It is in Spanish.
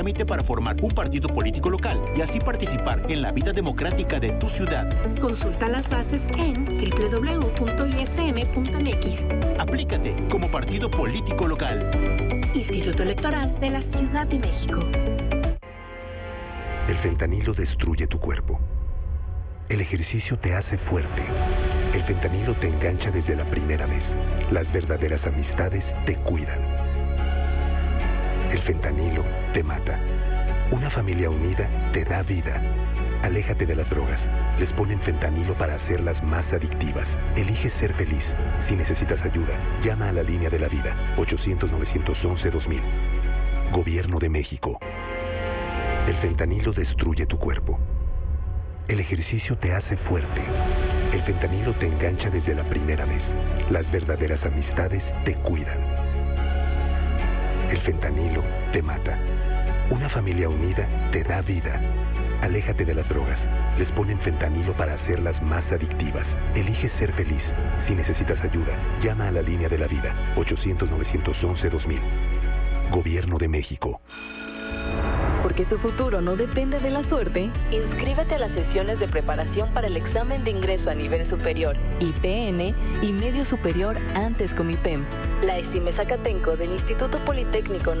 trámite para formar un partido político local y así participar en la vida democrática de tu ciudad. Consulta las bases en www.ism.mx. Aplícate como partido político local. Instituto Electoral de la Ciudad de México. El fentanilo destruye tu cuerpo. El ejercicio te hace fuerte. El fentanilo te engancha desde la primera vez. Las verdaderas amistades te cuidan. El fentanilo te mata. Una familia unida te da vida. Aléjate de las drogas. Les ponen fentanilo para hacerlas más adictivas. Elige ser feliz. Si necesitas ayuda, llama a la línea de la vida. 800-911-2000. Gobierno de México. El fentanilo destruye tu cuerpo. El ejercicio te hace fuerte. El fentanilo te engancha desde la primera vez. Las verdaderas amistades te cuidan. El fentanilo te mata. Una familia unida te da vida. Aléjate de las drogas. Les ponen fentanilo para hacerlas más adictivas. Elige ser feliz. Si necesitas ayuda, llama a la línea de la vida. 800-911-2000. Gobierno de México. Porque tu futuro no depende de la suerte, inscríbete a las sesiones de preparación para el examen de ingreso a nivel superior, IPN y medio superior antes Comipem. La ESIME Zacatenco del Instituto Politécnico